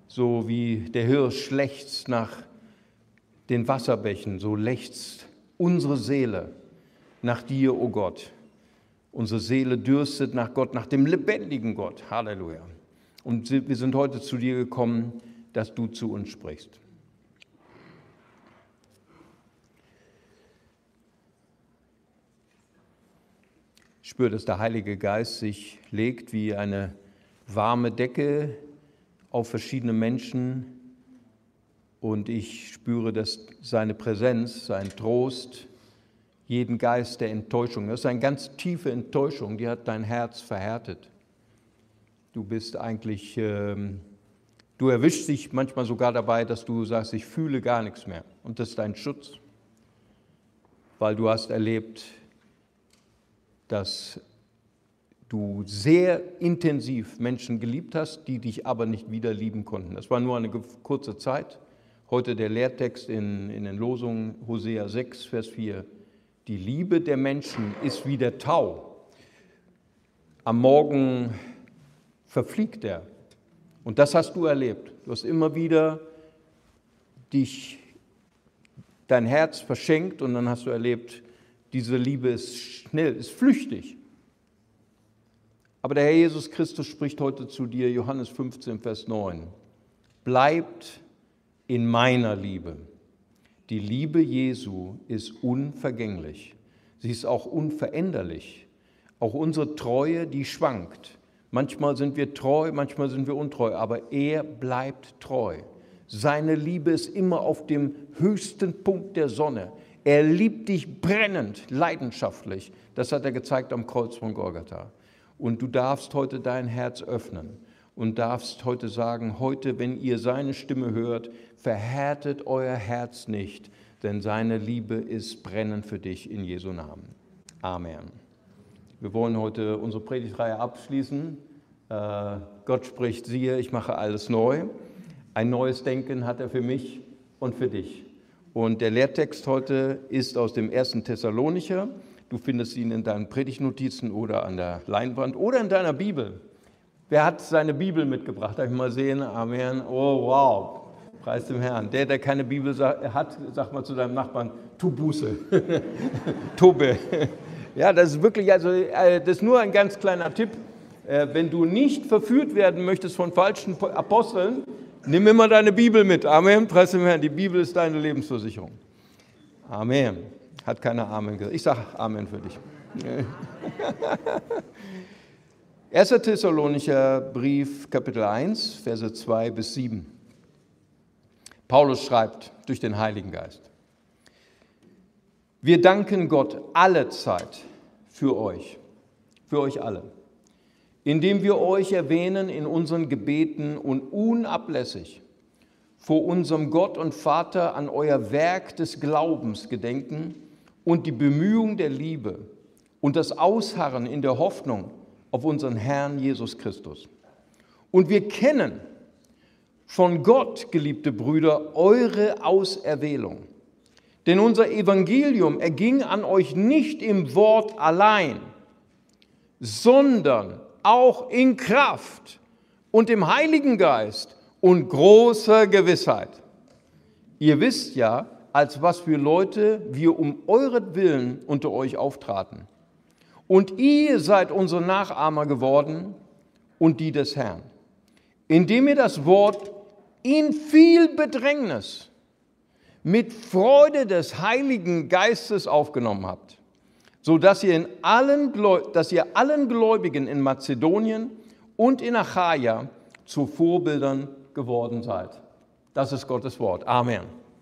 So wie der Hirsch lechzt nach den Wasserbächen, so lechzt unsere Seele nach dir, o Gott. Unsere Seele dürstet nach Gott, nach dem lebendigen Gott. Halleluja. Und wir sind heute zu dir gekommen, dass du zu uns sprichst. Ich spüre, dass der Heilige Geist sich legt wie eine warme Decke auf verschiedene Menschen. Und ich spüre, dass seine Präsenz, sein Trost, jeden Geist der Enttäuschung, das ist eine ganz tiefe Enttäuschung, die hat dein Herz verhärtet. Du bist eigentlich, du erwischst dich manchmal sogar dabei, dass du sagst, ich fühle gar nichts mehr. Und das ist dein Schutz, weil du hast erlebt, dass du sehr intensiv Menschen geliebt hast, die dich aber nicht wieder lieben konnten. Das war nur eine kurze Zeit. Heute der Lehrtext in den Losungen, Hosea 6, Vers 4. Die Liebe der Menschen ist wie der Tau. Am Morgen verfliegt er. Und das hast du erlebt. Du hast immer wieder dein Herz verschenkt und dann hast du erlebt, diese Liebe ist schnell, ist flüchtig. Aber der Herr Jesus Christus spricht heute zu dir, Johannes 15, Vers 9. Bleibt in meiner Liebe. Die Liebe Jesu ist unvergänglich. Sie ist auch unveränderlich. Auch unsere Treue, die schwankt. Manchmal sind wir treu, manchmal sind wir untreu, aber er bleibt treu. Seine Liebe ist immer auf dem höchsten Punkt der Sonne. Er liebt dich brennend, leidenschaftlich. Das hat er gezeigt am Kreuz von Golgatha. Und du darfst heute dein Herz öffnen und darfst heute sagen, heute, wenn ihr seine Stimme hört, verhärtet euer Herz nicht, denn seine Liebe ist brennend für dich in Jesu Namen. Amen. Wir wollen heute unsere Predigtreihe abschließen. Gott spricht, siehe, ich mache alles neu. Ein neues Denken hat er für mich und für dich. Und der Lehrtext heute ist aus dem 1. Thessalonicher. Du findest ihn in deinen Predigtnotizen oder an der Leinwand oder in deiner Bibel. Wer hat seine Bibel mitgebracht? Darf ich mal sehen? Amen. Oh, wow. Preis dem Herrn. Der keine Bibel hat, sag mal zu deinem Nachbarn, tu Buße. Tobe. Ja, das ist wirklich, das ist nur ein ganz kleiner Tipp. Wenn du nicht verführt werden möchtest von falschen Aposteln, nimm immer deine Bibel mit. Amen. Preis dem Herrn. Die Bibel ist deine Lebensversicherung. Amen. Hat keiner Amen gesagt. Ich sage Amen für dich. 1. Thessalonicher Brief, Kapitel 1, Verse 2 bis 7. Paulus schreibt durch den Heiligen Geist. Wir danken Gott alle Zeit für euch alle, indem wir euch erwähnen in unseren Gebeten und unablässig vor unserem Gott und Vater an euer Werk des Glaubens gedenken und die Bemühung der Liebe und das Ausharren in der Hoffnung auf unseren Herrn Jesus Christus. Und wir kennen von Gott, geliebte Brüder, eure Auserwählung. Denn unser Evangelium erging an euch nicht im Wort allein, sondern auch in Kraft und im Heiligen Geist und großer Gewissheit. Ihr wisst ja, als was für Leute wir um euretwillen unter euch auftraten. Und ihr seid unsere Nachahmer geworden und die des Herrn, indem ihr das Wort in viel Bedrängnis mit Freude des Heiligen Geistes aufgenommen habt, sodass ihr allen Gläubigen in Mazedonien und in Achaia zu Vorbildern geworden seid. Das ist Gottes Wort. Amen.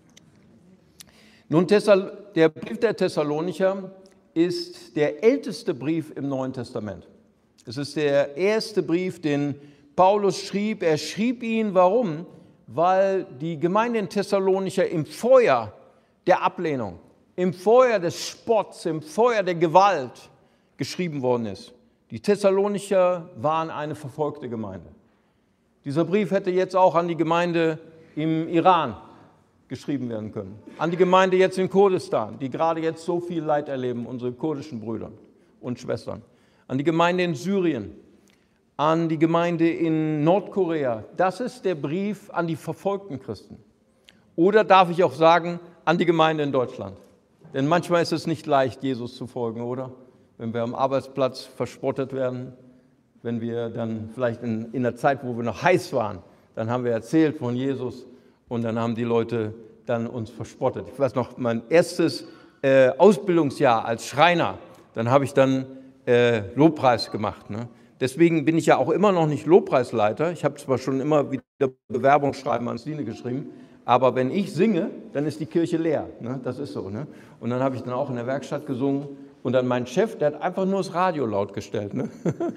Nun, der Brief der Thessalonicher ist der älteste Brief im Neuen Testament. Es ist der erste Brief, den Paulus schrieb. Er schrieb ihn, warum? Weil die Gemeinde in Thessalonicher im Feuer der Ablehnung, im Feuer des Spotts, im Feuer der Gewalt geschrieben worden ist. Die Thessalonicher waren eine verfolgte Gemeinde. Dieser Brief hätte jetzt auch an die Gemeinde im Iran geschrieben werden können. An die Gemeinde jetzt in Kurdistan, die gerade jetzt so viel Leid erleben, unsere kurdischen Brüder und Schwestern. An die Gemeinde in Syrien. an die Gemeinde in Nordkorea. Das ist der Brief an die verfolgten Christen. Oder darf ich auch sagen, an die Gemeinde in Deutschland? Denn manchmal ist es nicht leicht, Jesus zu folgen, oder? Wenn wir am Arbeitsplatz verspottet werden, wenn wir dann vielleicht in der Zeit, wo wir noch heiß waren, dann haben wir erzählt von Jesus und dann haben die Leute dann uns verspottet. Ich weiß noch, mein erstes Ausbildungsjahr als Schreiner, dann habe ich dann Lobpreis gemacht. Ne? Deswegen bin ich ja auch immer noch nicht Lobpreisleiter. Ich habe zwar schon immer wieder Bewerbungsschreiben ans Dienst geschrieben, aber wenn ich singe, dann ist die Kirche leer. Ne? Das ist so. Ne? Und dann habe ich dann auch in der Werkstatt gesungen. Und dann mein Chef, der hat einfach nur das Radio laut gestellt. Ne?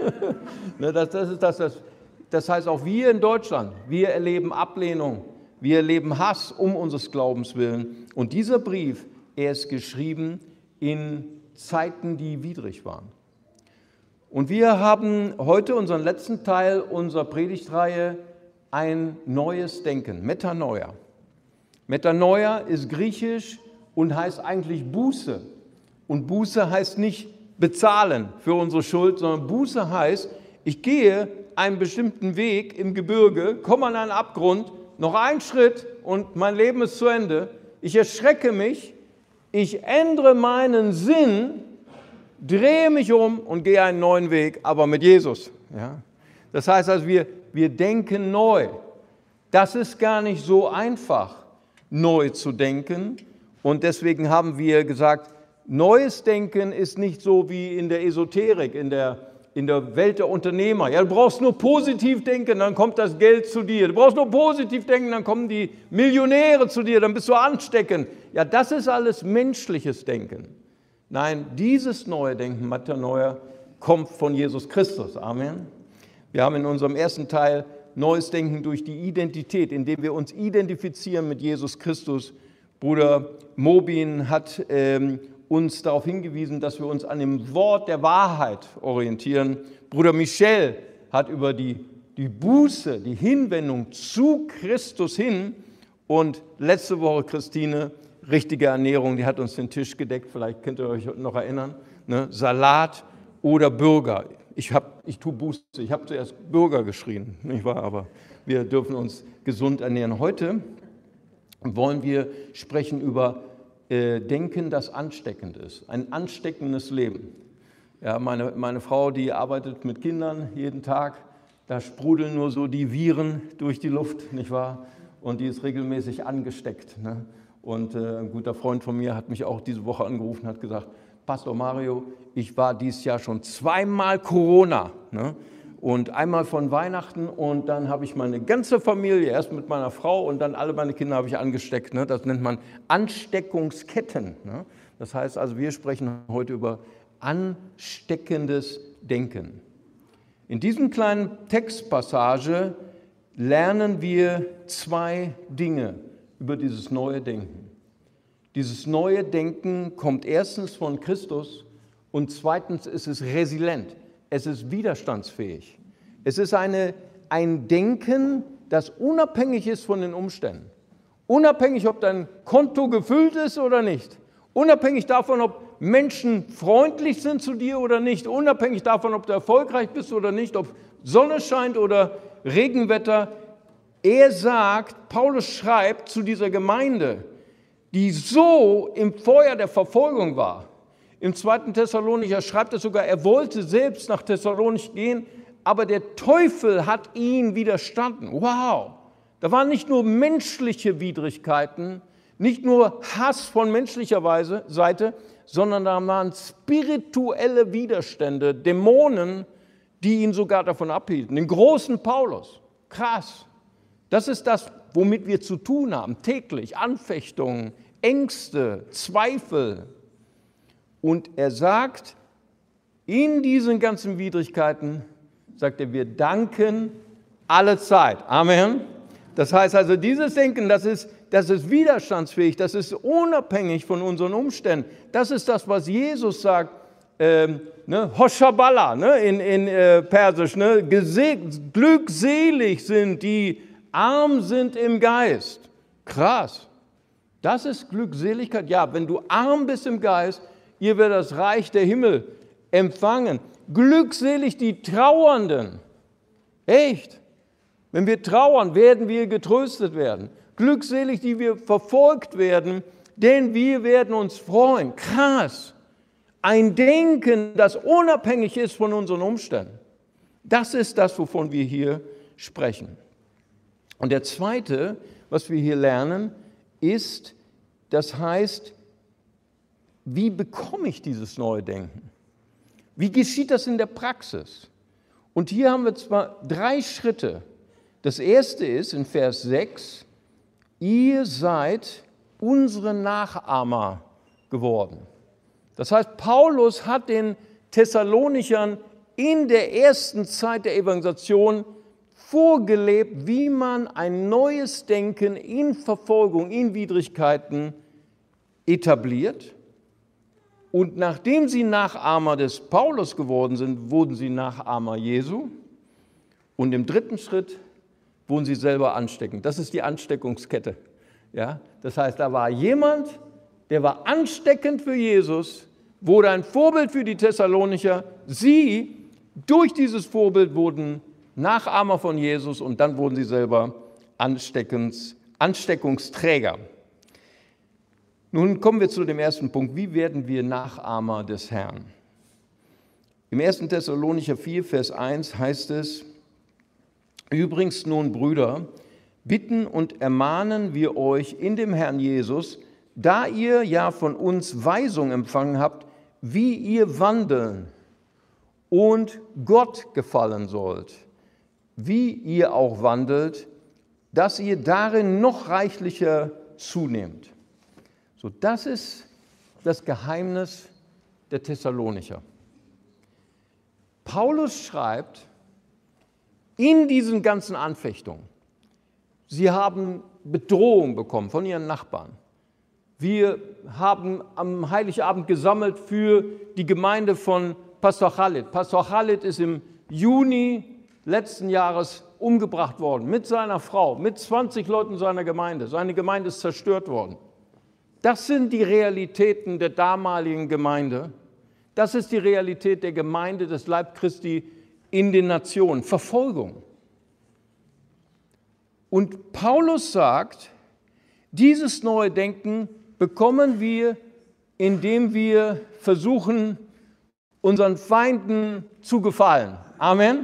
Das heißt, auch wir in Deutschland, wir erleben Ablehnung, wir erleben Hass um unseres Glaubens willen. Und dieser Brief, er ist geschrieben in Zeiten, die widrig waren. Und wir haben heute unseren letzten Teil unserer Predigtreihe, ein neues Denken, Metanoia. Metanoia ist griechisch und heißt eigentlich Buße. Und Buße heißt nicht bezahlen für unsere Schuld, sondern Buße heißt, ich gehe einen bestimmten Weg im Gebirge, komme an einen Abgrund, noch einen Schritt und mein Leben ist zu Ende. Ich erschrecke mich, ich ändere meinen Sinn, drehe mich um und gehe einen neuen Weg, aber mit Jesus. Ja? Das heißt also, wir denken neu. Das ist gar nicht so einfach, neu zu denken. Und deswegen haben wir gesagt, neues Denken ist nicht so wie in der Esoterik, in der Welt der Unternehmer. Ja, du brauchst nur positiv denken, dann kommt das Geld zu dir. Du brauchst nur positiv denken, dann kommen die Millionäre zu dir, dann bist du ansteckend. Ja, das ist alles menschliches Denken. Nein, dieses neue Denken, Metanoia, kommt von Jesus Christus. Amen. Wir haben in unserem ersten Teil neues Denken durch die Identität, indem wir uns identifizieren mit Jesus Christus. Bruder Mobin hat uns darauf hingewiesen, dass wir uns an dem Wort der Wahrheit orientieren. Bruder Michel hat über die Buße, die Hinwendung zu Christus hin und letzte Woche Christine, richtige Ernährung, die hat uns den Tisch gedeckt, vielleicht könnt ihr euch noch erinnern, ne? Salat oder Burger. Ich tue Buße, ich habe zuerst Burger geschrien, nicht wahr? Aber wir dürfen uns gesund ernähren. Heute wollen wir sprechen über Denken, das ansteckend ist, ein ansteckendes Leben. Ja, meine Frau, die arbeitet mit Kindern jeden Tag, da sprudeln nur so die Viren durch die Luft, nicht wahr? Und die ist regelmäßig angesteckt. Ne? Und ein guter Freund von mir hat mich auch diese Woche angerufen und hat gesagt, Pastor Mario, ich war dieses Jahr schon zweimal Corona, ne? Und einmal von Weihnachten und dann habe ich meine ganze Familie, erst mit meiner Frau und dann alle meine Kinder habe ich angesteckt. Ne? Das nennt man Ansteckungsketten. Ne? Das heißt also, wir sprechen heute über ansteckendes Denken. In diesem kleinen Textpassage lernen wir zwei Dinge über dieses neue Denken. Dieses neue Denken kommt erstens von Christus und zweitens ist es resilient. Es ist widerstandsfähig. Es ist ein Denken, das unabhängig ist von den Umständen. Unabhängig, ob dein Konto gefüllt ist oder nicht. Unabhängig davon, ob Menschen freundlich sind zu dir oder nicht. Unabhängig davon, ob du erfolgreich bist oder nicht, ob Sonne scheint oder Regenwetter. Er sagt, Paulus schreibt zu dieser Gemeinde, die so im Feuer der Verfolgung war. Im 2. Thessalonicher schreibt er sogar, er wollte selbst nach Thessalonich gehen, aber der Teufel hat ihn widerstanden. Wow! Da waren nicht nur menschliche Widrigkeiten, nicht nur Hass von menschlicher Seite, sondern da waren spirituelle Widerstände, Dämonen, die ihn sogar davon abhielten. Den großen Paulus. Krass. Das ist das, womit wir zu tun haben, täglich. Anfechtungen, Ängste, Zweifel. Und er sagt, in diesen ganzen Widrigkeiten, sagt er, wir danken alle Zeit. Amen. Das heißt also, dieses Denken, das ist widerstandsfähig, das ist unabhängig von unseren Umständen. Das ist das, was Jesus sagt, Hoshaballa, ne, in Persisch, ne, glückselig sind die arm sind im Geist. Krass. Das ist Glückseligkeit. Ja, wenn du arm bist im Geist, ihr werdet das Reich der Himmel empfangen. Glückselig die Trauernden. Echt. Wenn wir trauern, werden wir getröstet werden. Glückselig, die wir verfolgt werden, denn wir werden uns freuen. Krass. Ein Denken, das unabhängig ist von unseren Umständen. Das ist das, wovon wir hier sprechen. Und der zweite, was wir hier lernen, ist, das heißt, wie bekomme ich dieses neue Denken? Wie geschieht das in der Praxis? Und hier haben wir zwar 3 Schritte. Das erste ist in Vers 6, ihr seid unsere Nachahmer geworden. Das heißt, Paulus hat den Thessalonichern in der ersten Zeit der Evangelisation vorgelebt, wie man ein neues Denken in Verfolgung, in Widrigkeiten etabliert. Und nachdem sie Nachahmer des Paulus geworden sind, wurden sie Nachahmer Jesu. Und im dritten Schritt wurden sie selber ansteckend. Das ist die Ansteckungskette. Ja? Das heißt, da war jemand, der war ansteckend für Jesus, wurde ein Vorbild für die Thessalonicher. Sie, durch dieses Vorbild, wurden Nachahmer von Jesus und dann wurden sie selber Ansteckungsträger. Nun kommen wir zu dem ersten Punkt. Wie werden wir Nachahmer des Herrn? Im 1. Thessalonicher 4, Vers 1 heißt es, übrigens nun, Brüder, bitten und ermahnen wir euch in dem Herrn Jesus, da ihr ja von uns Weisung empfangen habt, wie ihr wandeln und Gott gefallen sollt, wie ihr auch wandelt, dass ihr darin noch reichlicher zunehmt. So, das ist das Geheimnis der Thessalonicher. Paulus schreibt, in diesen ganzen Anfechtungen, sie haben Bedrohung bekommen von ihren Nachbarn. Wir haben am Heiligabend gesammelt für die Gemeinde von Pastor Khalid. Pastor Khalid ist im Juni letzten Jahres umgebracht worden, mit seiner Frau, mit 20 Leuten seiner Gemeinde. Seine Gemeinde ist zerstört worden. Das sind die Realitäten der damaligen Gemeinde. Das ist die Realität der Gemeinde des Leib Christi in den Nationen. Verfolgung. Und Paulus sagt, dieses neue Denken bekommen wir, indem wir versuchen, unseren Feinden zu gefallen. Amen.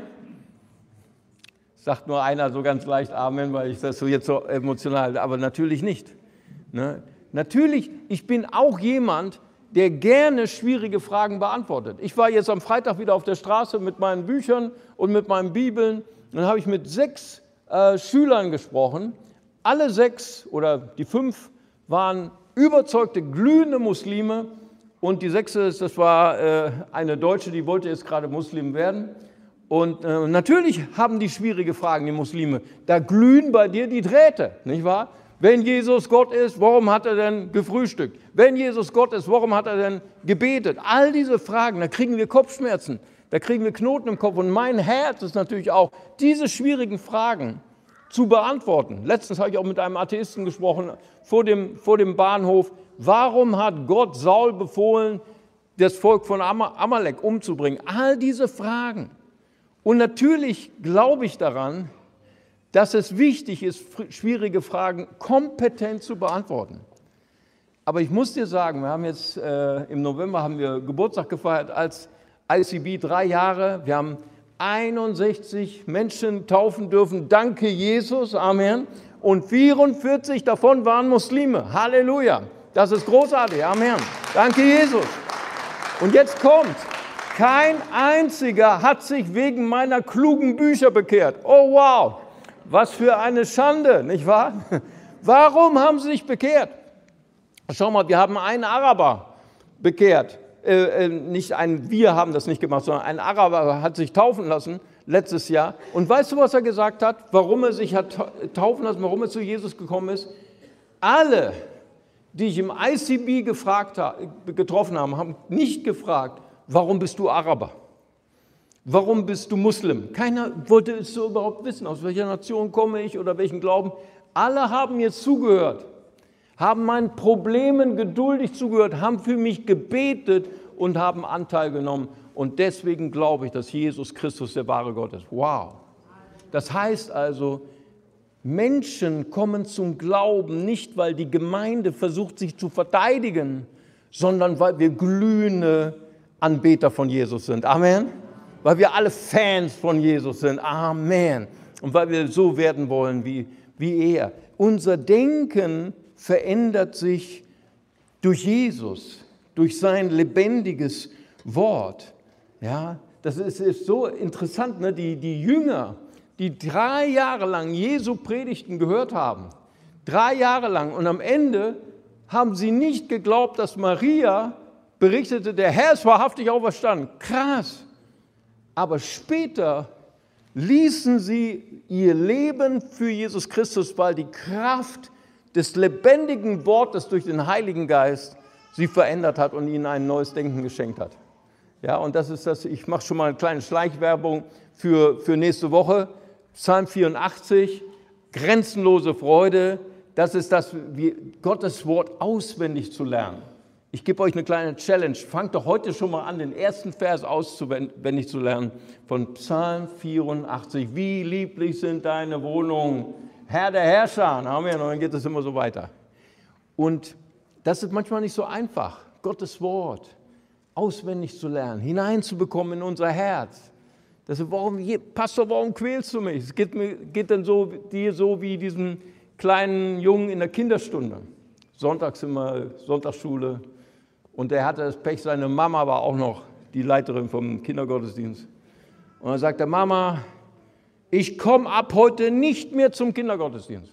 Sagt nur einer so ganz leicht Amen, weil ich das so jetzt so emotional, aber natürlich nicht. Ne? Natürlich, ich bin auch jemand, der gerne schwierige Fragen beantwortet. Ich war jetzt am Freitag wieder auf der Straße mit meinen Büchern und mit meinen Bibeln. Dann habe ich mit 6 Schülern gesprochen. Alle 6 oder die 5 waren überzeugte, glühende Muslime. Und die 6. Das war eine Deutsche, die wollte jetzt gerade Muslim werden. Und natürlich haben die schwierige Fragen, die Muslime. Da glühen bei dir die Drähte, nicht wahr? Wenn Jesus Gott ist, warum hat er denn gefrühstückt? Wenn Jesus Gott ist, warum hat er denn gebetet? All diese Fragen, da kriegen wir Kopfschmerzen, da kriegen wir Knoten im Kopf. Und mein Herz ist natürlich auch, diese schwierigen Fragen zu beantworten. Letztens habe ich auch mit einem Atheisten gesprochen, vor dem Bahnhof. Warum hat Gott Saul befohlen, das Volk von Amalek umzubringen? All diese Fragen. Und natürlich glaube ich daran, dass es wichtig ist, schwierige Fragen kompetent zu beantworten. Aber ich muss dir sagen, wir haben jetzt im November haben wir Geburtstag gefeiert als ICB, 3 Jahre. Wir haben 61 Menschen taufen dürfen. Danke Jesus, Amen. Und 44 davon waren Muslime. Halleluja. Das ist großartig, Amen. Danke Jesus. Und jetzt kommt, kein einziger hat sich wegen meiner klugen Bücher bekehrt. Oh wow. Was für eine Schande, nicht wahr? Warum haben sie sich bekehrt? Schau mal, wir haben einen Araber bekehrt. Wir haben das nicht gemacht, sondern ein Araber hat sich taufen lassen letztes Jahr. Und weißt du, was er gesagt hat? Warum er sich hat taufen lassen, warum er zu Jesus gekommen ist? Alle, die ich im ICB getroffen habe, haben nicht gefragt, warum bist du Araber? Warum bist du Muslim? Keiner wollte es so überhaupt wissen, aus welcher Nation komme ich oder welchen Glauben. Alle haben mir zugehört, haben meinen Problemen geduldig zugehört, haben für mich gebetet und haben Anteil genommen. Und deswegen glaube ich, dass Jesus Christus der wahre Gott ist. Wow. Das heißt also, Menschen kommen zum Glauben nicht, weil die Gemeinde versucht, sich zu verteidigen, sondern weil wir glühende Anbeter von Jesus sind. Amen. Weil wir alle Fans von Jesus sind. Amen. Und weil wir so werden wollen wie er. Unser Denken verändert sich durch Jesus, durch sein lebendiges Wort. Ja, das ist so interessant, ne? Die Jünger, die 3 Jahre lang Jesu Predigten gehört haben, 3 Jahre lang, und am Ende haben sie nicht geglaubt, dass Maria berichtete, der Herr ist wahrhaftig auferstanden. Krass. Aber später ließen sie ihr Leben für Jesus Christus, weil die Kraft des lebendigen Wortes durch den Heiligen Geist sie verändert hat und ihnen ein neues Denken geschenkt hat. Ja, und das ist das, ich mache schon mal eine kleine Schleichwerbung für nächste Woche. Psalm 84, grenzenlose Freude, das ist das, Gottes Wort auswendig zu lernen. Ich gebe euch eine kleine Challenge. Fangt doch heute schon mal an, den ersten Vers auswendig zu lernen von Psalm 84. Wie lieblich sind deine Wohnungen, Herr der Herrscher. Amen. Und dann geht es immer so weiter. Und das ist manchmal nicht so einfach, Gottes Wort auswendig zu lernen, hineinzubekommen in unser Herz. Das ist, Pastor, warum quälst du mich? Es geht dann dir so wie diesen kleinen Jungen in der Kinderstunde. Sonntags immer Sonntagsschule. Und der hatte das Pech, seine Mama war auch noch die Leiterin vom Kindergottesdienst. Und dann sagt er, Mama, ich komme ab heute nicht mehr zum Kindergottesdienst.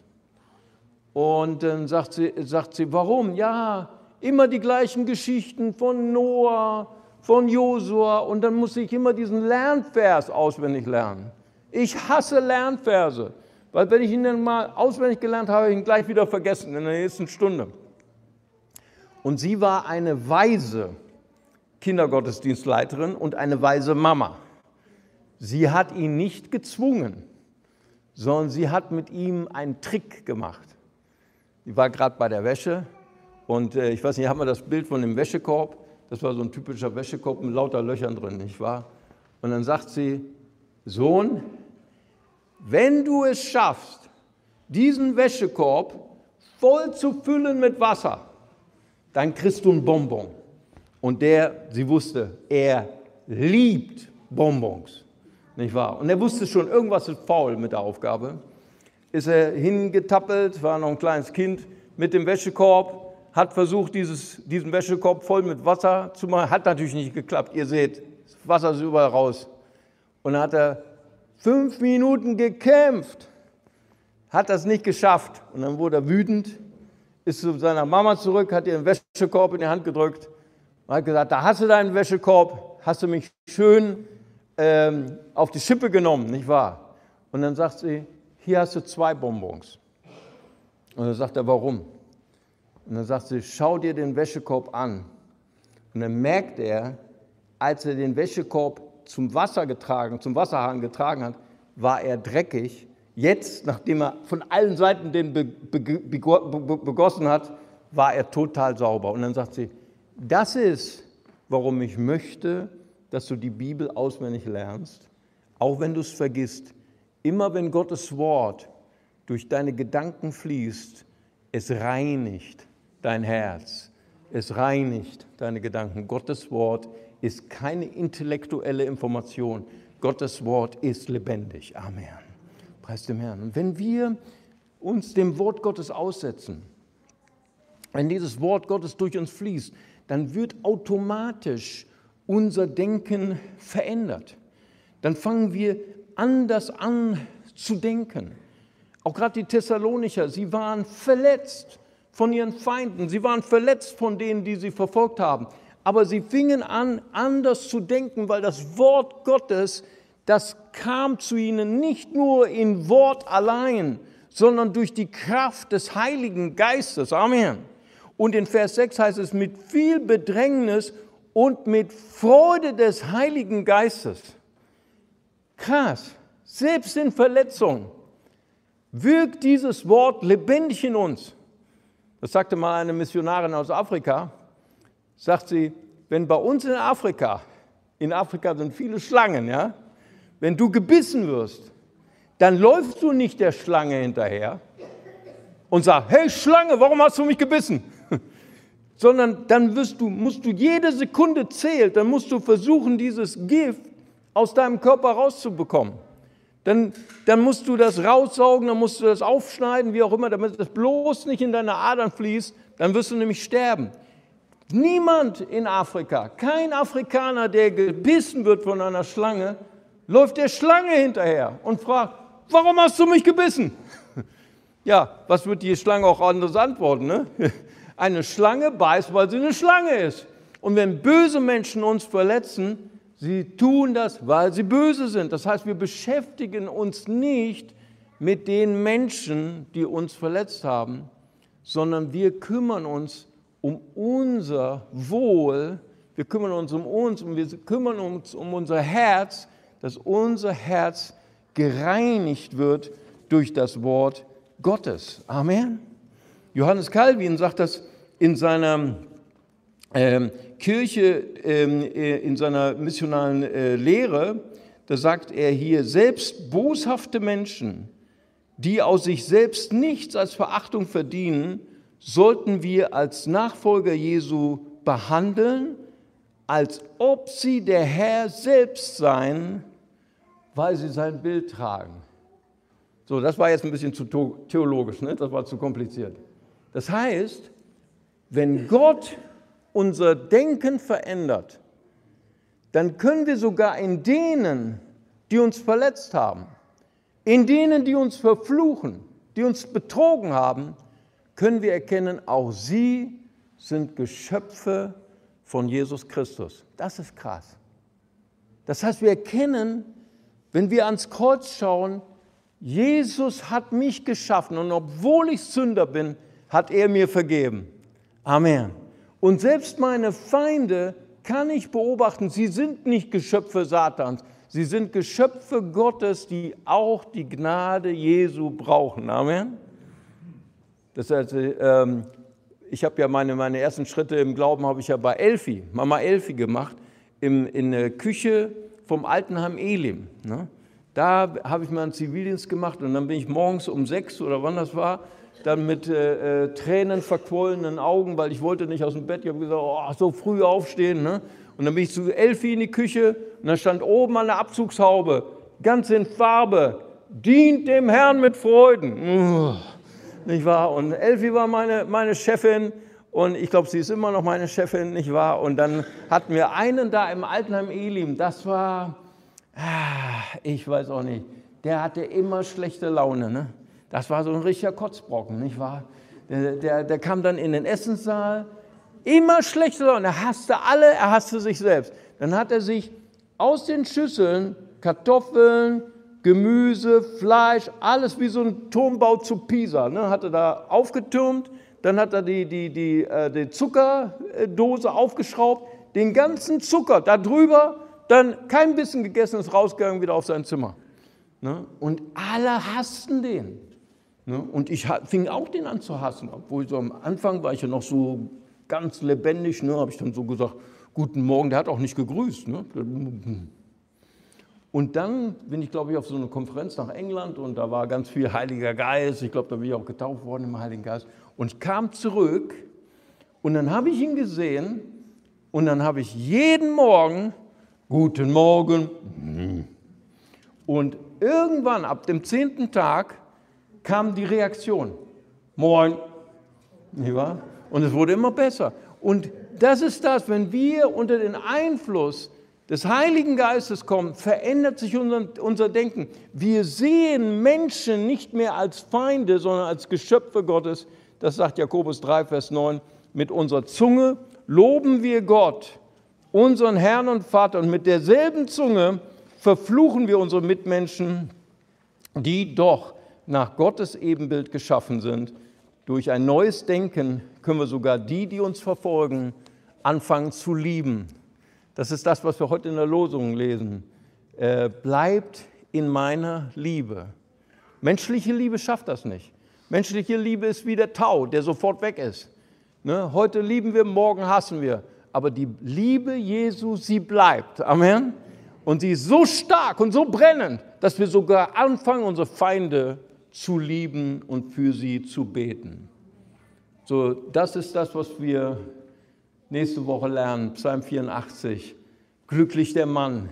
Und dann sagt sie, warum? Ja, immer die gleichen Geschichten von Noah, von Josua, und dann muss ich immer diesen Lernvers auswendig lernen. Ich hasse Lernverse, weil wenn ich ihn dann mal auswendig gelernt habe, habe ich ihn gleich wieder vergessen in der nächsten Stunde. Und sie war eine weise Kindergottesdienstleiterin und eine weise Mama. Sie hat ihn nicht gezwungen, sondern sie hat mit ihm einen Trick gemacht. Sie war gerade bei der Wäsche und ich weiß nicht, haben wir das Bild von dem Wäschekorb? Das war so ein typischer Wäschekorb mit lauter Löchern drin, nicht wahr? Und dann sagt sie, Sohn, wenn du es schaffst, diesen Wäschekorb voll zu füllen mit Wasser, dann kriegst du ein Bonbon. Und sie wusste, er liebt Bonbons, nicht wahr? Und er wusste schon, irgendwas ist faul mit der Aufgabe. Ist er hingetappelt, war noch ein kleines Kind mit dem Wäschekorb, hat versucht, diesen Wäschekorb voll mit Wasser zu machen, hat natürlich nicht geklappt. Ihr seht, das Wasser ist überall raus. Und dann hat er 5 Minuten gekämpft, hat das nicht geschafft. Und dann wurde er wütend, ist zu seiner Mama zurück, hat ihr den Wäschekorb in die Hand gedrückt und hat gesagt, da hast du deinen Wäschekorb, hast du mich schön auf die Schippe genommen, nicht wahr? Und dann sagt sie, hier hast du 2 Bonbons. Und dann sagt er, warum? Und dann sagt sie, schau dir den Wäschekorb an. Und dann merkt er, als er den Wäschekorb zum Wasserhahn getragen hat, war er dreckig. Jetzt, nachdem er von allen Seiten den begossen hat, war er total sauber. Und dann sagt sie, das ist, warum ich möchte, dass du die Bibel auswendig lernst, auch wenn du es vergisst. Immer wenn Gottes Wort durch deine Gedanken fließt, es reinigt dein Herz, es reinigt deine Gedanken. Gottes Wort ist keine intellektuelle Information. Gottes Wort ist lebendig. Amen. Preis dem Herrn. Und wenn wir uns dem Wort Gottes aussetzen, wenn dieses Wort Gottes durch uns fließt, dann wird automatisch unser Denken verändert. Dann fangen wir anders an zu denken. Auch gerade die Thessalonicher, sie waren verletzt von ihren Feinden, sie waren verletzt von denen, die sie verfolgt haben. Aber sie fingen an, anders zu denken, weil das Wort Gottes, das kam zu ihnen nicht nur in Wort allein, sondern durch die Kraft des Heiligen Geistes. Amen. Und in Vers 6 heißt es, mit viel Bedrängnis und mit Freude des Heiligen Geistes. Krass, selbst in Verletzungen wirkt dieses Wort lebendig in uns. Das sagte mal eine Missionarin aus Afrika, sagt sie, wenn bei uns in Afrika sind viele Schlangen, ja, wenn du gebissen wirst, dann läufst du nicht der Schlange hinterher und sagst, hey Schlange, warum hast du mich gebissen? Sondern dann musst du jede Sekunde zählt, dann musst du versuchen, dieses Gift aus deinem Körper rauszubekommen. Dann musst du das raussaugen, dann musst du das aufschneiden, wie auch immer, damit das bloß nicht in deine Adern fließt, dann wirst du nämlich sterben. Niemand in Afrika, kein Afrikaner, der gebissen wird von einer Schlange, läuft der Schlange hinterher und fragt, warum hast du mich gebissen? Ja, was wird die Schlange auch anders antworten? Ne? Eine Schlange beißt, weil sie eine Schlange ist. Und wenn böse Menschen uns verletzen, sie tun das, weil sie böse sind. Das heißt, wir beschäftigen uns nicht mit den Menschen, die uns verletzt haben, sondern wir kümmern uns um unser Wohl, wir kümmern uns um uns und wir kümmern uns um unser Herz, dass unser Herz gereinigt wird durch das Wort Gottes. Amen. Johannes Calvin sagt das in seiner Kirche, in seiner missionalen Lehre. Da sagt er hier, selbst boshafte Menschen, die aus sich selbst nichts als Verachtung verdienen, sollten wir als Nachfolger Jesu behandeln, als ob sie der Herr selbst seien, weil sie sein Bild tragen. So, das war jetzt ein bisschen zu theologisch, ne? Das war zu kompliziert. Das heißt, wenn Gott unser Denken verändert, dann können wir sogar in denen, die uns verletzt haben, in denen, die uns verfluchen, die uns betrogen haben, können wir erkennen, auch sie sind Geschöpfe von Jesus Christus. Das ist krass. Das heißt, wir erkennen, wenn wir ans Kreuz schauen, Jesus hat mich geschaffen und obwohl ich Sünder bin, hat er mir vergeben. Amen. Und selbst meine Feinde kann ich beobachten, sie sind nicht Geschöpfe Satans, sie sind Geschöpfe Gottes, die auch die Gnade Jesu brauchen. Amen. Das heißt, ich habe ja meine ersten Schritte im Glauben habe ich ja bei Elfi, Mama Elfi gemacht, in der Küche vom Altenheim Elim. Ne? Da habe ich mal einen Zivildienst gemacht und dann bin ich morgens um 6 oder wann das war, dann mit Tränen verquollenen Augen, weil ich wollte nicht aus dem Bett. Ich habe gesagt, oh, so früh aufstehen. Ne? Und dann bin ich zu Elfi in die Küche und da stand oben an der Abzugshaube, ganz in Farbe, dient dem Herrn mit Freuden. Nicht wahr? Und Elfi war meine Chefin und ich glaube, sie ist immer noch meine Chefin, nicht wahr? Und dann hatten wir einen da im Altenheim Elim, das war, ich weiß auch nicht, der hatte immer schlechte Laune, ne? Das war so ein richtiger Kotzbrocken, nicht wahr? Der kam dann in den Essenssaal, immer schlechte Laune, er hasste alle, er hasste sich selbst. Dann hat er sich aus den Schüsseln Kartoffeln, Gemüse, Fleisch, alles wie so ein Turmbau zu Pisa, ne? Hat er da aufgetürmt, dann hat er die Zuckerdose aufgeschraubt, den ganzen Zucker da drüber, dann kein Bissen gegessen, ist rausgegangen, wieder auf sein Zimmer. Ne? Und alle hassten den. Ne? Und ich fing auch den an zu hassen, obwohl so am Anfang war ich ja noch so ganz lebendig, ne? Habe ich dann so gesagt, guten Morgen, der hat auch nicht gegrüßt. Ne? Und dann bin ich, glaube ich, auf so eine Konferenz nach England und da war ganz viel Heiliger Geist. Ich glaube, da bin ich auch getauft worden im Heiligen Geist. Und ich kam zurück und dann habe ich ihn gesehen und dann habe ich jeden Morgen, guten Morgen. Und irgendwann, ab dem 10. Tag, kam die Reaktion. Moin. Nicht wahr? Und es wurde immer besser. Und das ist das, wenn wir unter den Einfluss des Heiligen Geistes kommen, verändert sich unser Denken. Wir sehen Menschen nicht mehr als Feinde, sondern als Geschöpfe Gottes. Das sagt Jakobus 3, Vers 9. Mit unserer Zunge loben wir Gott, unseren Herrn und Vater. Und mit derselben Zunge verfluchen wir unsere Mitmenschen, die doch nach Gottes Ebenbild geschaffen sind. Durch ein neues Denken können wir sogar die uns verfolgen, anfangen zu lieben. Das ist das, was wir heute in der Losung lesen. Bleibt in meiner Liebe. Menschliche Liebe schafft das nicht. Menschliche Liebe ist wie der Tau, der sofort weg ist. Ne? Heute lieben wir, morgen hassen wir. Aber die Liebe Jesu, sie bleibt. Amen. Und sie ist so stark und so brennend, dass wir sogar anfangen, unsere Feinde zu lieben und für sie zu beten. So, das ist das, was wir nächste Woche lernen, Psalm 84. Glücklich der Mann,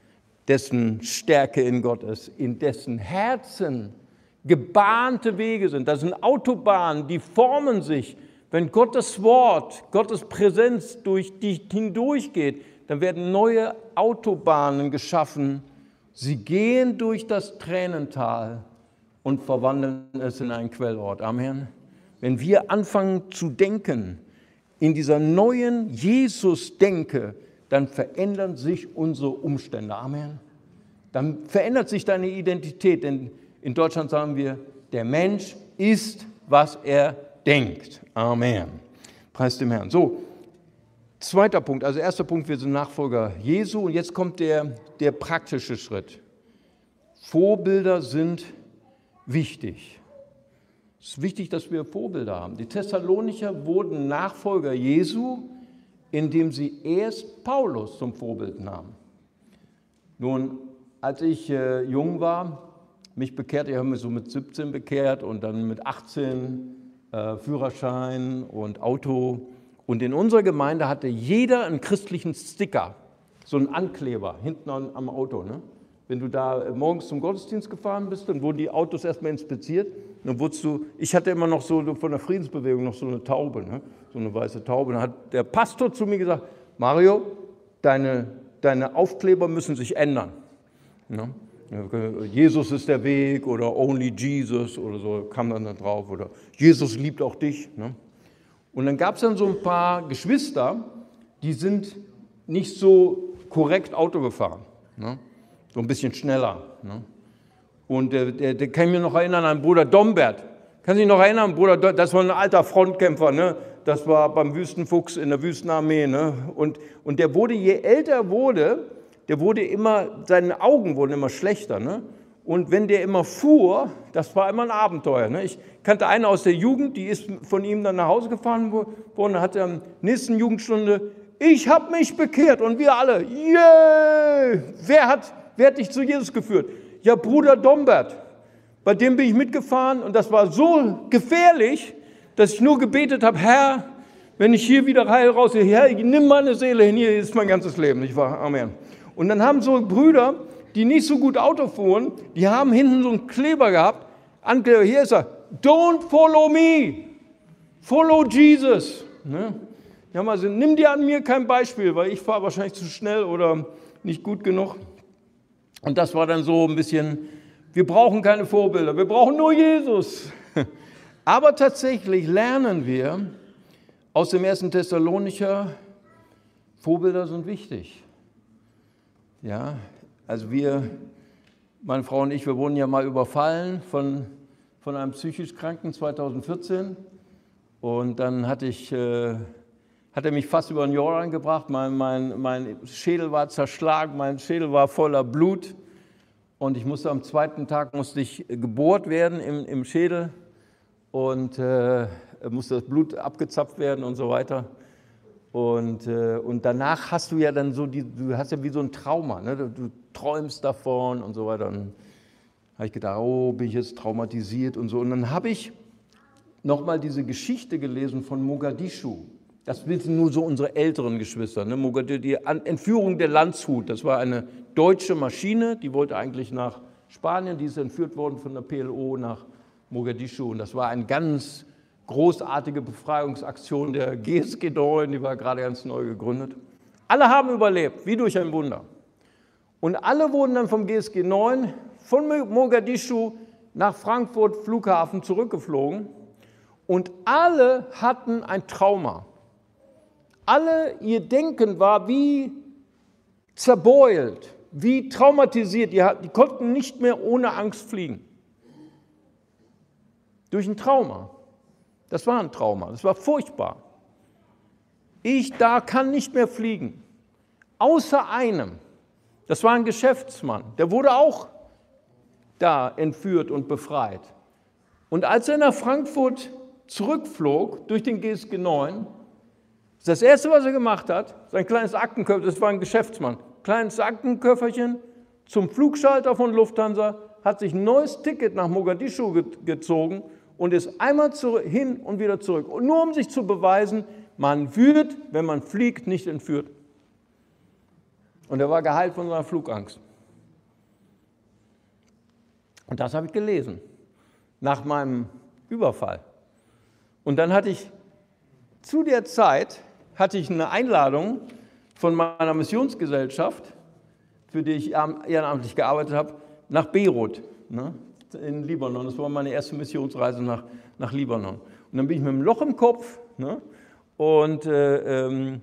dessen Stärke in Gott ist, in dessen Herzen gebahnte Wege sind. Das sind Autobahnen, die formen sich. Wenn Gottes Wort, Gottes Präsenz durch dich hindurchgeht, dann werden neue Autobahnen geschaffen. Sie gehen durch das Tränental und verwandeln es in einen Quellort. Amen. Wenn wir anfangen zu denken, in dieser neuen Jesus-Denke, dann verändern sich unsere Umstände. Amen. Dann verändert sich deine Identität, denn in Deutschland sagen wir, der Mensch ist, was er denkt. Amen. Preis dem Herrn. So, zweiter Punkt, also erster Punkt, wir sind Nachfolger Jesu und jetzt kommt der praktische Schritt. Vorbilder sind wichtig. Es ist wichtig, dass wir Vorbilder haben. Die Thessalonicher wurden Nachfolger Jesu, indem sie erst Paulus zum Vorbild nahmen. Nun, als ich jung war, mich bekehrt, ich habe mich so mit 17 bekehrt und dann mit 18 Führerschein und Auto. Und in unserer Gemeinde hatte jeder einen christlichen Sticker, so einen Ankleber hinten am Auto. Ne? Wenn du da morgens zum Gottesdienst gefahren bist, dann wurden die Autos erstmal inspiziert. Dann wurdest du, ich hatte immer noch so von der Friedensbewegung noch so eine Taube, ne? So eine weiße Taube. Dann hat der Pastor zu mir gesagt, Mario, deine Aufkleber müssen sich ändern. Ne? Jesus ist der Weg oder Only Jesus oder so kam dann da drauf oder Jesus liebt auch dich. Ne? Und dann gab es dann so ein paar Geschwister, die sind nicht so korrekt Auto gefahren, ne? So ein bisschen schneller. Ne? Und der kann ich mich noch erinnern an Bruder Dombert. Kann sich noch erinnern, Bruder, das war ein alter Frontkämpfer, ne? Das war beim Wüstenfuchs in der Wüstenarmee. Ne? Und der wurde, je älter er wurde, seine Augen wurden immer schlechter. Ne? Und wenn der immer fuhr, das war immer ein Abenteuer. Ne? Ich kannte eine aus der Jugend, die ist von ihm dann nach Hause gefahren worden, da hat er am nächsten Jugendstunde, ich habe mich bekehrt und wir alle, yeah! Wer hat dich zu Jesus geführt? Ja, Bruder Dombert. Bei dem bin ich mitgefahren und das war so gefährlich, dass ich nur gebetet habe, Herr, wenn ich hier wieder heil rausgehe, Herr, nimm meine Seele hin, hier ist mein ganzes Leben. Ich war, Amen. Und dann haben so Brüder, die nicht so gut Auto fuhren, die haben hinten so einen Kleber gehabt, Ankleber, hier ist er, don't follow me, follow Jesus. Ne? Die haben also, nimm dir an mir kein Beispiel, weil ich fahre wahrscheinlich zu schnell oder nicht gut genug. Und das war dann so ein bisschen, wir brauchen keine Vorbilder, wir brauchen nur Jesus. Aber tatsächlich lernen wir aus dem 1. Thessalonicher, Vorbilder sind wichtig. Ja, also meine Frau und ich, wir wurden ja mal überfallen von einem psychisch Kranken 2014 und dann hat er mich fast über den Jordan gebracht, mein Schädel war zerschlagen, mein Schädel war voller Blut und ich musste am zweiten Tag gebohrt werden im Schädel und musste das Blut abgezapft werden und so weiter. Und danach hast du ja dann so, du hast ja wie so ein Trauma, ne? Du träumst davon und so weiter. Und dann habe ich gedacht, oh, bin ich jetzt traumatisiert und so. Und dann habe ich nochmal diese Geschichte gelesen von Mogadischu. Das wissen nur so unsere älteren Geschwister. Ne? Die Entführung der Landshut, das war eine deutsche Maschine, die wollte eigentlich nach Spanien, die ist entführt worden von der PLO nach Mogadischu. Und das war ein ganz großartige Befreiungsaktion der GSG 9, die war gerade ganz neu gegründet. Alle haben überlebt, wie durch ein Wunder. Und alle wurden dann vom GSG 9 von Mogadischu nach Frankfurt Flughafen zurückgeflogen und alle hatten ein Trauma. Alle, ihr Denken war wie zerbeult, wie traumatisiert. Die konnten nicht mehr ohne Angst fliegen. Durch ein Trauma. Das war ein Trauma, das war furchtbar. Ich kann nicht mehr fliegen. Außer einem, das war ein Geschäftsmann, der wurde auch da entführt und befreit. Und als er nach Frankfurt zurückflog, durch den GSG 9, das erste, was er gemacht hat, sein kleines Aktenkörbchen, das war ein Geschäftsmann, kleines Aktenköfferchen, zum Flugschalter von Lufthansa, hat sich ein neues Ticket nach Mogadischu gezogen und ist einmal hin und wieder zurück. Und nur um sich zu beweisen, man wird, wenn man fliegt, nicht entführt. Und er war geheilt von seiner Flugangst. Und das habe ich gelesen, nach meinem Überfall. Und dann hatte ich zu der Zeit eine Einladung von meiner Missionsgesellschaft, für die ich ehrenamtlich gearbeitet habe, nach Beirut, ne, in Libanon. Das war meine erste Missionsreise nach Libanon. Und dann bin ich mit einem Loch im Kopf, ne, und gerade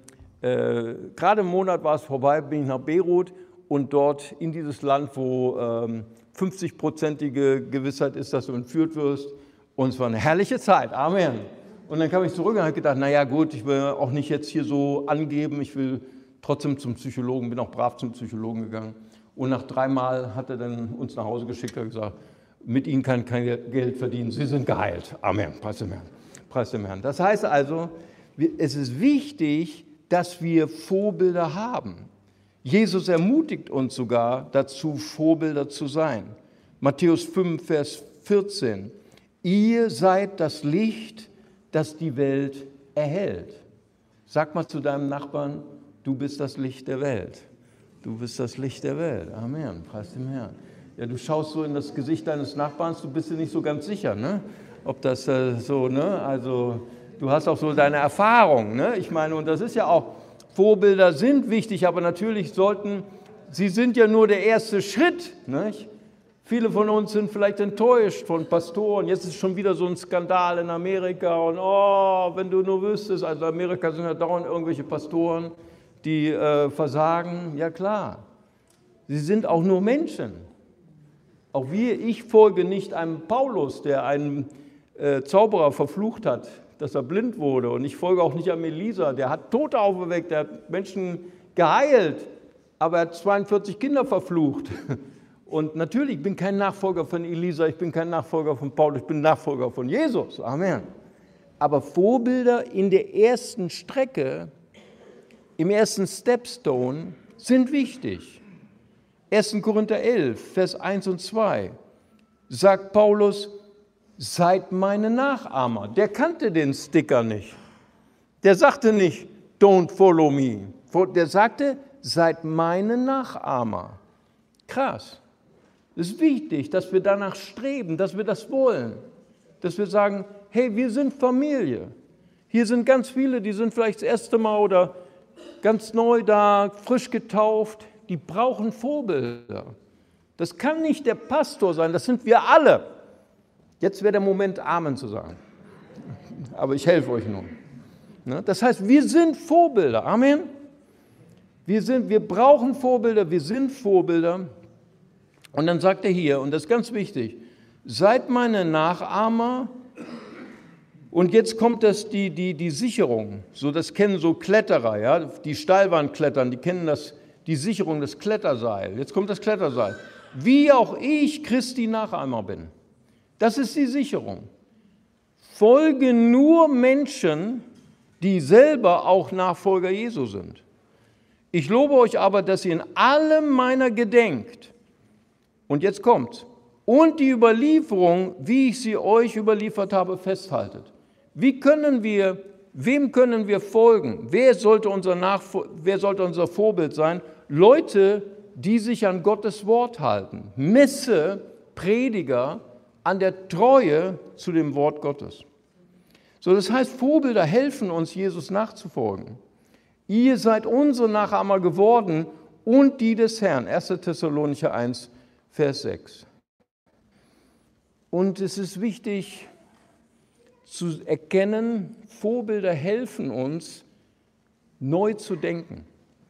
im Monat war es vorbei, bin ich nach Beirut und dort in dieses Land, wo 50-prozentige Gewissheit ist, dass du entführt wirst. Und es war eine herrliche Zeit. Amen. Und dann kam ich zurück und habe gedacht, naja gut, ich will auch nicht jetzt hier so angeben, ich will trotzdem zum Psychologen, bin auch brav zum Psychologen gegangen. Und nach 3 Mal hat er dann uns nach Hause geschickt und gesagt, mit Ihnen kann kein Geld verdienen, Sie sind geheilt. Amen, preis dem Herrn. Preis dem Herrn. Das heißt also, es ist wichtig, dass wir Vorbilder haben. Jesus ermutigt uns sogar dazu, Vorbilder zu sein. Matthäus 5, Vers 14. Ihr seid das Licht, das die Welt erhellt. Sag mal zu deinem Nachbarn, du bist das Licht der Welt. Du bist das Licht der Welt. Amen. Preis dem Herrn. Ja, du schaust so in das Gesicht deines Nachbarns, du bist dir nicht so ganz sicher, ne? Ob das so, ne? Also du hast auch so deine Erfahrung, ne? Ich meine, und das ist ja auch, Vorbilder sind wichtig, aber natürlich sie sind ja nur der erste Schritt, nicht? Viele von uns sind vielleicht enttäuscht von Pastoren. Jetzt ist schon wieder so ein Skandal in Amerika und wenn du nur wüsstest, also in Amerika sind ja dauernd irgendwelche Pastoren, die versagen. Ja klar, sie sind auch nur Menschen. Auch ich folge nicht einem Paulus, der einen Zauberer verflucht hat, dass er blind wurde. Und ich folge auch nicht einem Elisa, der hat Tote auferweckt, der hat Menschen geheilt, aber er hat 42 Kinder verflucht. Und natürlich, ich bin kein Nachfolger von Elisa, ich bin kein Nachfolger von Paulus, ich bin Nachfolger von Jesus. Amen. Aber Vorbilder in der ersten Strecke, im ersten Stepstone, sind wichtig. 1. Korinther 11, Vers 1 und 2 sagt Paulus, seid meine Nachahmer. Der kannte den Sticker nicht. Der sagte nicht, don't follow me. Der sagte, seid meine Nachahmer. Krass. Es ist wichtig, dass wir danach streben, dass wir das wollen. Dass wir sagen, hey, wir sind Familie. Hier sind ganz viele, die sind vielleicht das erste Mal oder ganz neu da, frisch getauft. Die brauchen Vorbilder. Das kann nicht der Pastor sein, das sind wir alle. Jetzt wäre der Moment, Amen zu sagen. Aber ich helfe euch nun. Das heißt, wir sind Vorbilder. Amen. Wir brauchen Vorbilder, wir sind Vorbilder. Und dann sagt er hier, und das ist ganz wichtig, seid meine Nachahmer. Und jetzt kommt die Sicherung. So, das kennen so Kletterer, ja, die Steilwand klettern, die kennen die Sicherung, das Kletterseil. Jetzt kommt das Kletterseil. Wie auch ich Christi Nachahmer bin. Das ist die Sicherung. Folge nur Menschen, die selber auch Nachfolger Jesu sind. Ich lobe euch aber, dass ihr in allem meiner gedenkt. Und jetzt kommt's. Und die Überlieferung, wie ich sie euch überliefert habe, festhaltet. Wem können wir folgen? Wer sollte unser Vorbild sein? Leute, die sich an Gottes Wort halten. Messe Prediger an der Treue zu dem Wort Gottes. So, das heißt, Vorbilder helfen uns, Jesus nachzufolgen. Ihr seid unsere Nachahmer geworden und die des Herrn. 1. Thessalonicher 1, Vers 6. Und es ist wichtig zu erkennen, Vorbilder helfen uns, neu zu denken.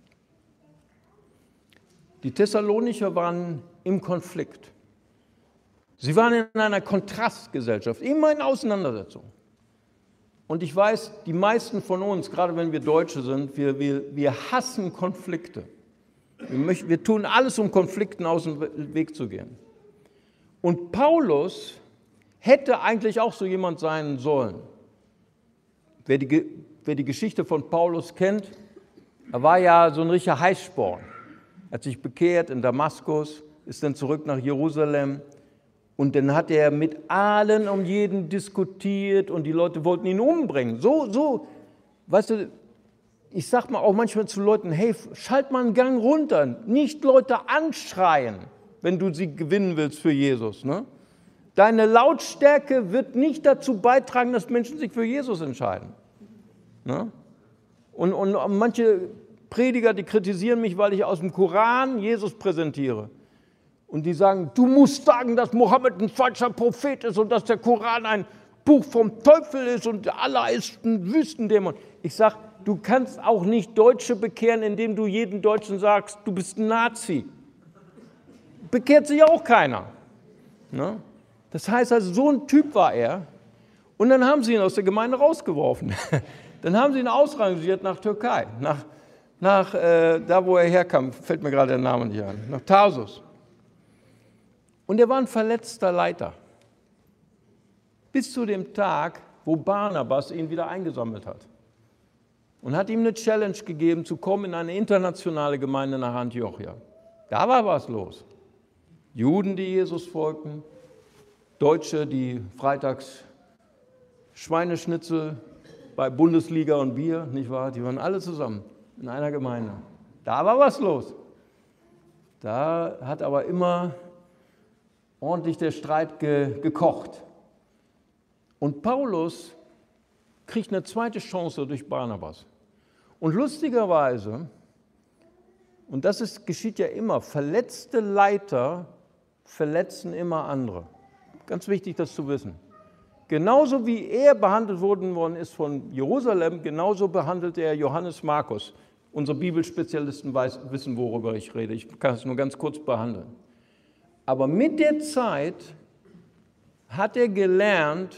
Die Thessalonicher waren im Konflikt. Sie waren in einer Kontrastgesellschaft, immer in Auseinandersetzung. Und ich weiß, die meisten von uns, gerade wenn wir Deutsche sind, wir hassen Konflikte. Wir tun alles, um Konflikten aus dem Weg zu gehen. Und Paulus hätte eigentlich auch so jemand sein sollen. Wer die Geschichte von Paulus kennt, er war ja so ein richtiger Heißsporn. hat sich bekehrt in Damaskus, ist dann zurück nach Jerusalem und dann hat er mit allen um jeden diskutiert und die Leute wollten ihn umbringen. So, weißt du, ich sag mal auch manchmal zu Leuten, hey, schalt mal einen Gang runter, nicht Leute anschreien, wenn du sie gewinnen willst für Jesus. Ne? Deine Lautstärke wird nicht dazu beitragen, dass Menschen sich für Jesus entscheiden. Ne? Und manche Prediger, die kritisieren mich, weil ich aus dem Koran Jesus präsentiere. Und die sagen, du musst sagen, dass Mohammed ein falscher Prophet ist und dass der Koran ein Buch vom Teufel ist und Allah ist ein Wüstendämon. Ich sage, du kannst auch nicht Deutsche bekehren, indem du jedem Deutschen sagst, du bist ein Nazi. Bekehrt sich auch keiner. Ne? Das heißt also, so ein Typ war er. Und dann haben sie ihn aus der Gemeinde rausgeworfen. Dann haben sie ihn ausrangiert nach Türkei, nach da, wo er herkam, fällt mir gerade der Name nicht ein, nach Tarsus. Und er war ein verletzter Leiter. Bis zu dem Tag, wo Barnabas ihn wieder eingesammelt hat. Und hat ihm eine Challenge gegeben, zu kommen in eine internationale Gemeinde nach Antiochia. Da war was los. Juden, die Jesus folgten, Deutsche, die freitags Schweineschnitzel bei Bundesliga und Bier, nicht wahr? Die waren alle zusammen in einer Gemeinde. Da war was los. Da hat aber immer ordentlich der Streit gekocht. Und Paulus kriegt eine zweite Chance durch Barnabas. Und lustigerweise, und das geschieht ja immer, verletzte Leiter verletzen immer andere. Ganz wichtig, das zu wissen. Genauso wie er behandelt worden ist von Jerusalem, genauso behandelt er Johannes Markus. Unsere Bibelspezialisten wissen, worüber ich rede. Ich kann es nur ganz kurz behandeln. Aber mit der Zeit hat er gelernt,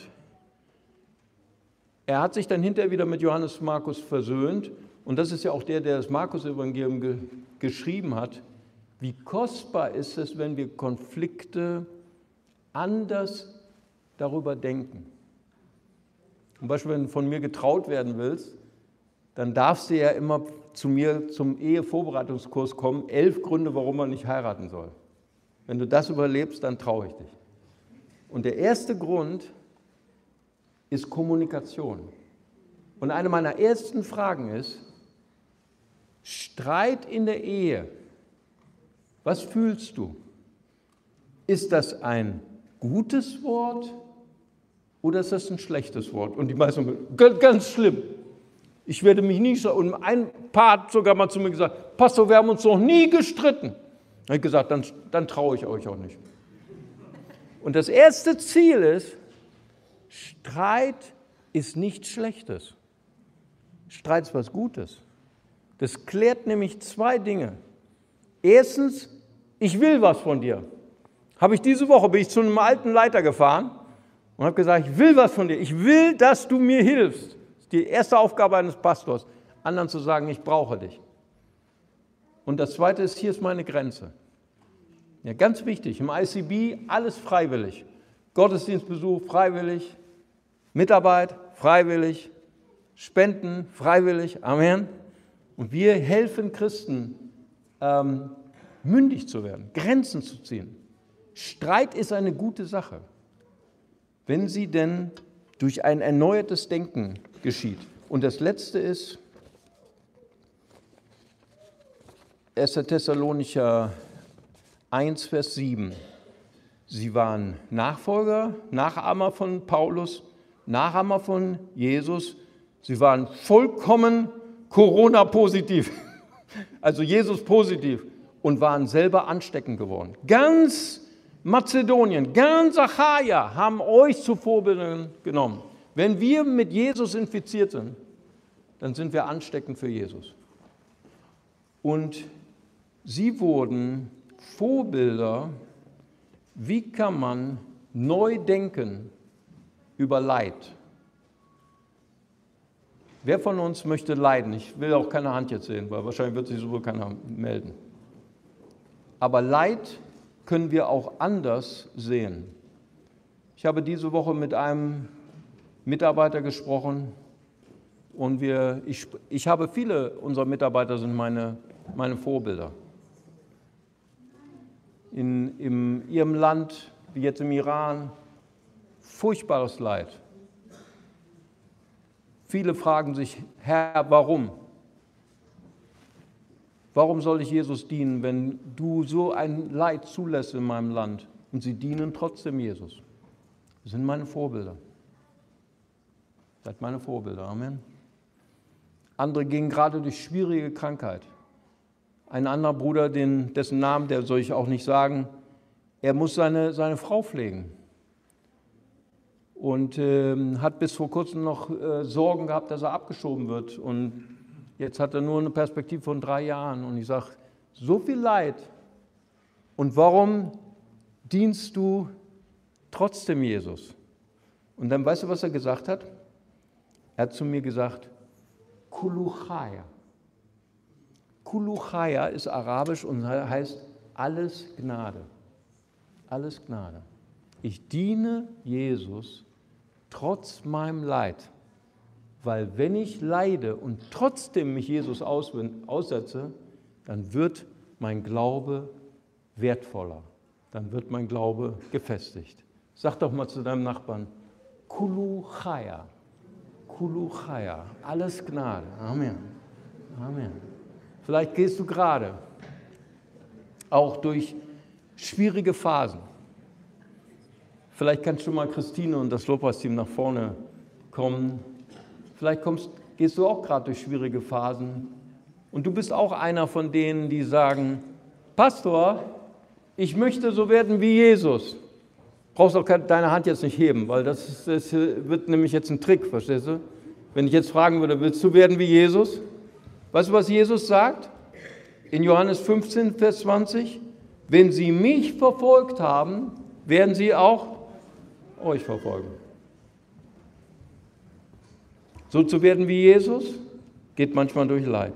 er hat sich dann hinterher wieder mit Johannes Markus versöhnt. Und das ist ja auch der das Markus-Evangelium geschrieben hat. Wie kostbar ist es, wenn wir Konflikte anders darüber denken. Zum Beispiel, wenn du von mir getraut werden willst, dann darfst du ja immer zu mir zum Ehevorbereitungskurs kommen, 11 Gründe, warum man nicht heiraten soll. Wenn du das überlebst, dann traue ich dich. Und der erste Grund ist Kommunikation. Und eine meiner ersten Fragen ist, Streit in der Ehe, was fühlst du? Ist das ein gutes Wort oder ist das ein schlechtes Wort? Und die meisten sagen, ganz schlimm. Ich werde mich nie, und ein Paar hat sogar mal zu mir gesagt, Pastor, wir haben uns noch nie gestritten. Da habe ich gesagt, dann traue ich euch auch nicht. Und das erste Ziel ist, Streit ist nichts Schlechtes. Streit ist was Gutes. Das klärt nämlich zwei Dinge. Erstens, ich will was von dir. Diese Woche bin ich zu einem alten Leiter gefahren und habe gesagt, ich will was von dir. Ich will, dass du mir hilfst. Das ist die erste Aufgabe eines Pastors, anderen zu sagen, ich brauche dich. Und das Zweite ist, hier ist meine Grenze. Ja, ganz wichtig, im ICB alles freiwillig. Gottesdienstbesuch freiwillig, Mitarbeit freiwillig, Spenden freiwillig, Amen. Und wir helfen Christen, mündig zu werden, Grenzen zu ziehen. Streit ist eine gute Sache, wenn sie denn durch ein erneuertes Denken geschieht. Und das Letzte ist 1. Thessalonicher 1, Vers 7. Sie waren Nachfolger, Nachahmer von Paulus, Nachahmer von Jesus. Sie waren vollkommen Corona-positiv, also Jesus-positiv, und waren selber ansteckend geworden. Ganz Mazedonien, ganz Achaia haben euch zu Vorbildern genommen. Wenn wir mit Jesus infiziert sind, dann sind wir ansteckend für Jesus. Und sie wurden Vorbilder, wie kann man neu denken über Leid. Wer von uns möchte leiden? Ich will auch keine Hand jetzt sehen, weil wahrscheinlich wird sich sowieso keiner melden. Aber Leid können wir auch anders sehen. Ich habe diese Woche mit einem Mitarbeiter gesprochen und ich habe viele unserer Mitarbeiter sind meine Vorbilder. in ihrem Land, wie jetzt im Iran, furchtbares Leid. Viele fragen sich, Herr, warum? Warum soll ich Jesus dienen, wenn du so ein Leid zulässt in meinem Land? Und sie dienen trotzdem Jesus. Das sind meine Vorbilder. Seid meine Vorbilder, Amen. Andere gingen gerade durch schwierige Krankheit. Ein anderer Bruder, dessen Namen, der soll ich auch nicht sagen, er muss seine Frau pflegen. Und hat bis vor kurzem noch Sorgen gehabt, dass er abgeschoben wird. Und jetzt hat er nur eine Perspektive von 3 Jahren. Und ich sage, so viel Leid. Und warum dienst du trotzdem Jesus? Und dann weißt du, was er gesagt hat? Er hat zu mir gesagt, Kulu Chaya. Kulu Chaya ist arabisch und heißt alles Gnade. Alles Gnade. Ich diene Jesus trotz meinem Leid, weil wenn ich leide und trotzdem mich Jesus aussetze, dann wird mein Glaube wertvoller, dann wird mein Glaube gefestigt. Sag doch mal zu deinem Nachbarn, Kulu Chaya, Kulu Chaya, alles Gnade. Amen. Amen. Vielleicht gehst du gerade auch durch schwierige Phasen. Vielleicht kannst du mal Christine und das Lobpreisteam nach vorne kommen. Vielleicht gehst du auch gerade durch schwierige Phasen. Und du bist auch einer von denen, die sagen, Pastor, ich möchte so werden wie Jesus. Brauchst auch deine Hand jetzt nicht heben, weil das wird nämlich jetzt ein Trick, verstehst du? Wenn ich jetzt fragen würde, willst du werden wie Jesus? Weißt du, was Jesus sagt? In Johannes 15, Vers 20, wenn sie mich verfolgt haben, werden sie auch euch verfolgen. So zu werden wie Jesus, geht manchmal durch Leid.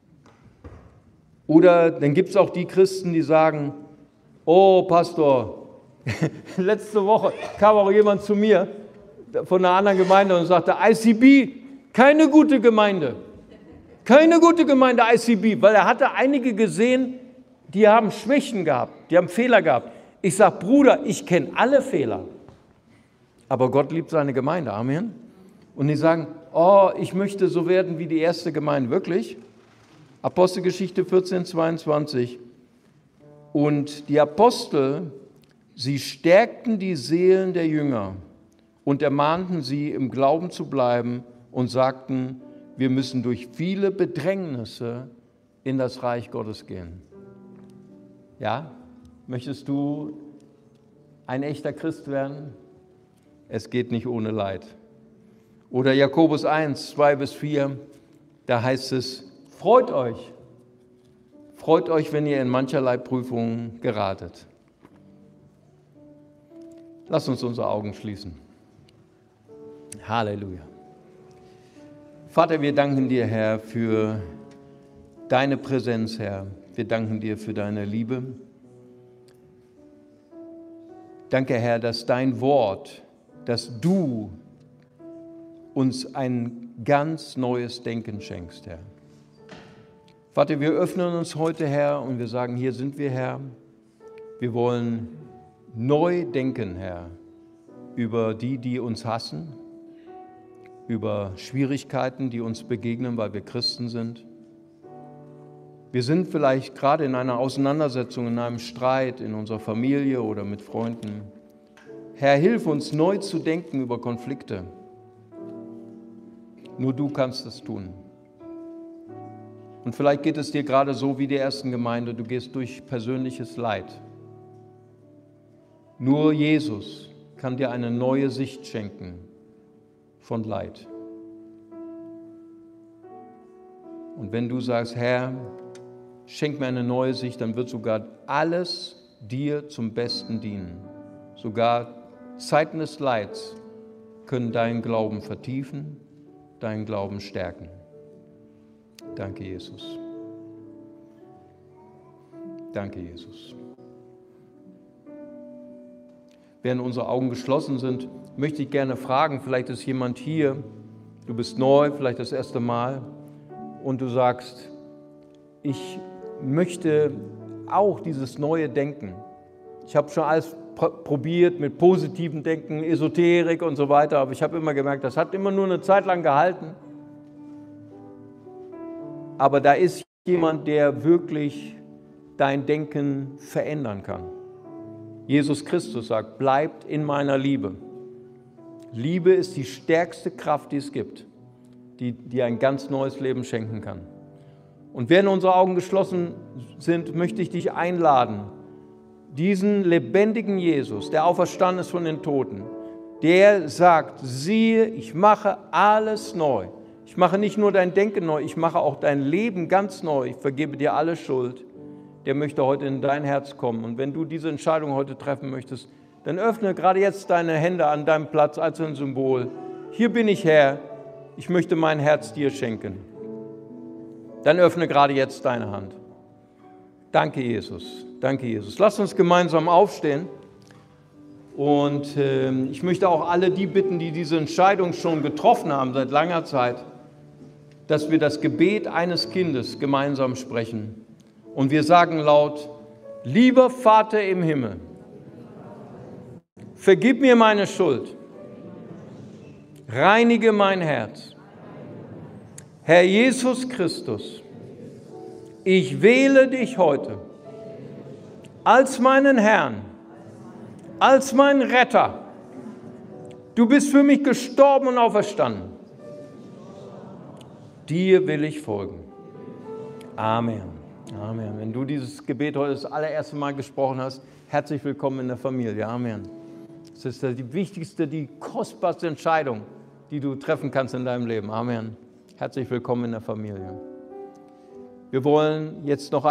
Oder dann gibt es auch die Christen, die sagen, oh Pastor, letzte Woche kam auch jemand zu mir von einer anderen Gemeinde und sagte, ICB, keine gute Gemeinde. Keine gute Gemeinde ICB, weil er hatte einige gesehen, die haben Schwächen gehabt, die haben Fehler gehabt. Ich sage, Bruder, ich kenne alle Fehler. Aber Gott liebt seine Gemeinde, Amen. Und die sagen, oh, ich möchte so werden wie die erste Gemeinde, wirklich. Apostelgeschichte 14, 22. Und die Apostel, sie stärkten die Seelen der Jünger und ermahnten sie, im Glauben zu bleiben und sagten, wir müssen durch viele Bedrängnisse in das Reich Gottes gehen. Ja, möchtest du ein echter Christ werden? Es geht nicht ohne Leid. Oder Jakobus 1, 2 bis 4, da heißt es, freut euch, wenn ihr in mancherlei Prüfungen geratet. Lass uns unsere Augen schließen. Halleluja. Vater, wir danken dir, Herr, für deine Präsenz, Herr. Wir danken dir für deine Liebe. Danke, Herr, dass dein Wort, dass du uns ein ganz neues Denken schenkst, Herr. Vater, wir öffnen uns heute, Herr, und wir sagen, hier sind wir, Herr. Wir wollen neu denken, Herr, über die uns hassen, über Schwierigkeiten, die uns begegnen, weil wir Christen sind. Wir sind vielleicht gerade in einer Auseinandersetzung, in einem Streit, in unserer Familie oder mit Freunden. Herr, hilf uns neu zu denken über Konflikte. Nur du kannst es tun. Und vielleicht geht es dir gerade so wie der ersten Gemeinde, du gehst durch persönliches Leid. Nur Jesus kann dir eine neue Sicht schenken von Leid. Und wenn du sagst, Herr, schenk mir eine neue Sicht, dann wird sogar alles dir zum Besten dienen. Sogar Zeiten des Leids können deinen Glauben vertiefen, deinen Glauben stärken. Danke, Jesus. Danke, Jesus. Während unsere Augen geschlossen sind, möchte ich gerne fragen, vielleicht ist jemand hier, du bist neu, vielleicht das erste Mal, und du sagst, ich möchte auch dieses neue Denken. Ich habe schon alles probiert mit positivem Denken, Esoterik und so weiter, aber ich habe immer gemerkt, das hat immer nur eine Zeit lang gehalten. Aber da ist jemand, der wirklich dein Denken verändern kann. Jesus Christus sagt, bleibt in meiner Liebe. Liebe ist die stärkste Kraft, die es gibt, die ein ganz neues Leben schenken kann. Und während unsere Augen geschlossen sind, möchte ich dich einladen, diesen lebendigen Jesus, der auferstanden ist von den Toten, der sagt, siehe, ich mache alles neu. Ich mache nicht nur dein Denken neu, ich mache auch dein Leben ganz neu. Ich vergebe dir alle Schuld. Der möchte heute in dein Herz kommen. Und wenn du diese Entscheidung heute treffen möchtest, dann öffne gerade jetzt deine Hände an deinem Platz als ein Symbol. Hier bin ich, Herr, ich möchte mein Herz dir schenken. Dann öffne gerade jetzt deine Hand. Danke, Jesus. Danke, Jesus. Lass uns gemeinsam aufstehen. Und ich möchte auch alle die bitten, die diese Entscheidung schon getroffen haben seit langer Zeit, dass wir das Gebet eines Kindes gemeinsam sprechen. Und wir sagen laut, lieber Vater im Himmel, vergib mir meine Schuld, reinige mein Herz. Herr Jesus Christus, ich wähle dich heute als meinen Herrn, als meinen Retter. Du bist für mich gestorben und auferstanden. Dir will ich folgen. Amen. Amen. Wenn du dieses Gebet heute das allererste Mal gesprochen hast, herzlich willkommen in der Familie. Amen. Das ist die wichtigste, die kostbarste Entscheidung, die du treffen kannst in deinem Leben. Amen. Herzlich willkommen in der Familie. Wir wollen jetzt noch